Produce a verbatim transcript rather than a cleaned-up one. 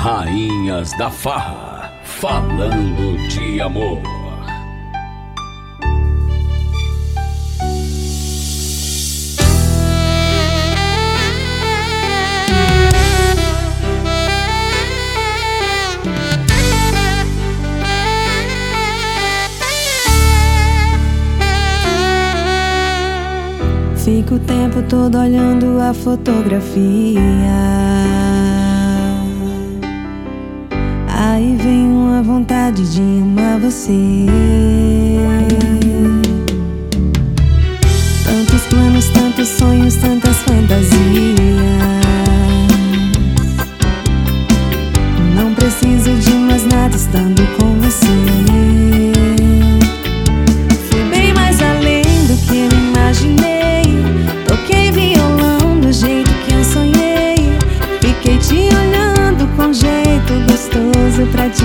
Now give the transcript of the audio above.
Rainhas da Farra, falando de amor. Fico o tempo todo olhando a fotografia. Aí vem uma vontade de amar você. Tantos planos, tantos sonhos, tantas fantasias. Não preciso de mais nada estando com você. Fui bem mais além do que eu imaginei. Toquei violão do jeito que eu sonhei. Fiquei te olhando com jeito gostoso pra te